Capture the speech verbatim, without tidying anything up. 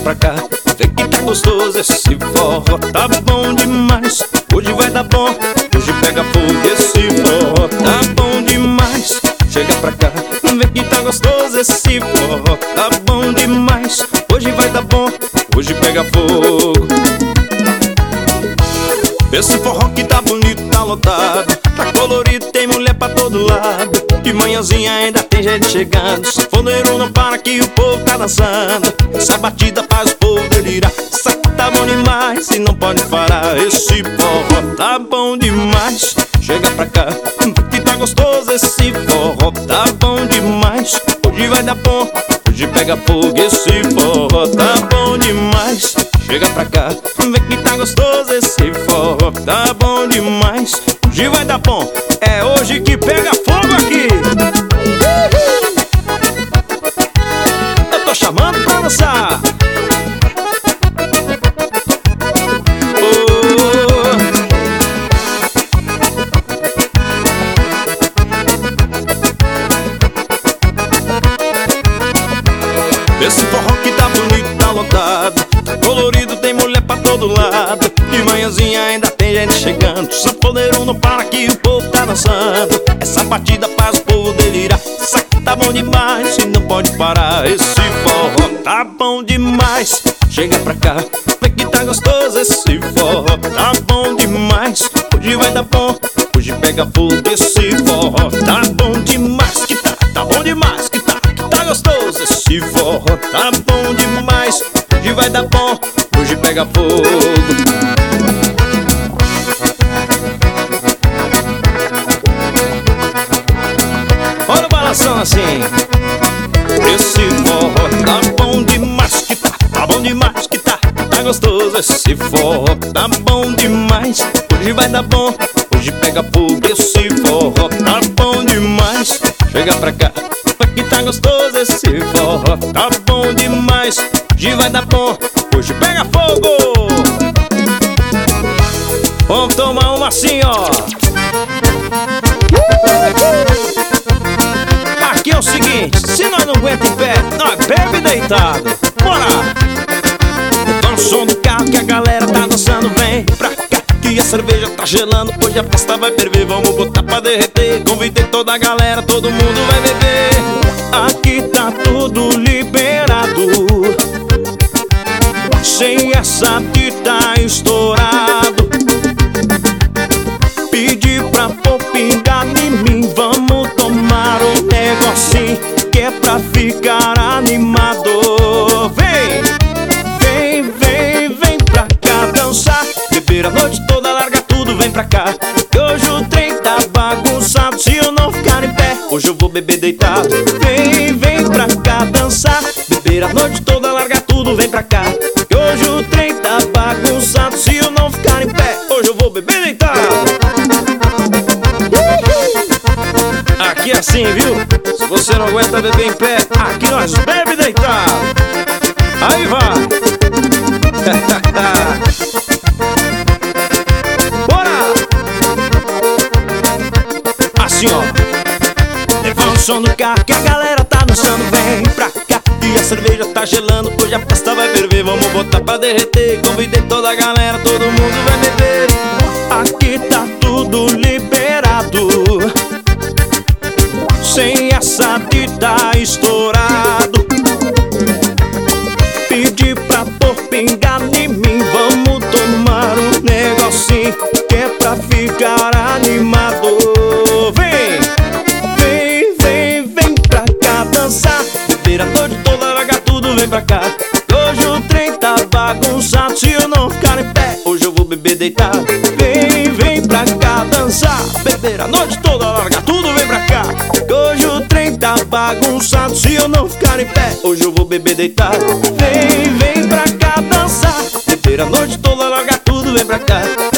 pra cá, vê que tá gostoso esse forró. Tá bom demais, hoje vai dar bom. Hoje pega fogo esse forró. Tá bom demais, chega pra cá, vê que tá gostoso esse forró. Tá bom demais, hoje vai dar bom. Hoje pega fogo. Esse forró que tá bonito, tá lotado, tá colorido, tem mulher pra todo lado. De manhãzinha ainda tem gente chegando, sanfoneiro não para que o povo tá dançando. Essa batida faz o povo delirar. Isso aqui tá bom demais e não pode parar. Esse forró tá bom demais, chega pra cá, que tá gostoso esse forró. Tá bom demais, hoje vai dar bom. Hoje pega fogo esse forró. Tá bom demais, chega pra cá, vê que tá gostoso esse forró. Tá bom demais, hoje vai dar bom. É hoje que pega fogo aqui. Eu tô chamando pra dançar. Oh. Esse forró que tá bonito, tá lotado, tá colorido, tem mulher pra todo lado. De manhãzinha ainda tem gente chegando, sanfoneiro não para que o povo tá dançando. Essa batida faz o povo delirar. Isso aqui tá bom demais e não pode parar. Esse forró tá bom demais, chega pra cá, vê que tá gostoso esse forró. Tá bom demais, hoje vai dar bom. Hoje pega fogo esse forró. Tá bom demais que tá, tá bom demais que tá, que tá gostoso esse forró. Tá bom demais, hoje vai dar bom. Hoje pega fogo. Olha o balanção assim. Esse forró tá bom demais que tá, tá bom demais que tá, tá gostoso esse forró. Tá bom demais, hoje vai dar bom. Hoje pega fogo esse forró. Tá bom demais, chega pra cá, que tá gostoso esse forró. Tá bom demais, hoje vai dar bom. Hoje pega fogo. Vamos tomar uma assim, ó. Aqui é o seguinte, se nós não aguenta em pé, nós bebe deitado. Bora! Levanta o som do carro que a galera tá dançando. Vem pra cá que a cerveja tá gelando. Hoje a festa vai ferver, vamos botar pra derreter. Convidei toda a galera, todo mundo vai beber. Aqui tá tudo liberado, sem essa que tá estourado. Pedi pra pôr pingar em mim, vamos tomar um negocinho que é pra ficar animado. Vem, vem, vem, vem pra cá dançar, beber a noite toda, larga tudo, vem pra cá. Que hoje o trem tá bagunçado, se eu não ficar em pé, hoje eu vou beber deitado. Vem, vem pra cá dançar, beber a noite toda, larga tudo, vem pra cá. Que hoje o trem tá bagunçado, se eu não ficar em pé, hoje eu vou beber deitado. Aqui é assim, viu? Se você não aguenta beber em pé, aqui nós bebe deitado. Aí vai. Bora! Assim, ó. Levanta o som do carro que a galera tá dançando. Vem pra cá e a cerveja tá gelando. Hoje a festa vai ferver, vamos botar pra derreter. Convidei toda a galera, todo mundo vai beber. Aqui tá tudo liberado, sem essa de tá estourado. Pedi pra pôr pingar em mim, vamos tomar um negocinho que é pra ficar animado. Vem, vem, vem, vem pra cá dançar, beber a noite toda, larga tudo, vem pra cá. Hoje o trem tá bagunçado, se eu não ficar em pé, hoje eu vou beber deitado. Vem, vem pra cá dançar, beber a noite toda, larga tudo, vem pra cá. Hoje o trem tá bagunçado, se eu não ficar em pé, hoje eu vou beber deitado. Vem, vem pra cá dançar, beber a noite toda, larga tudo, vem pra cá.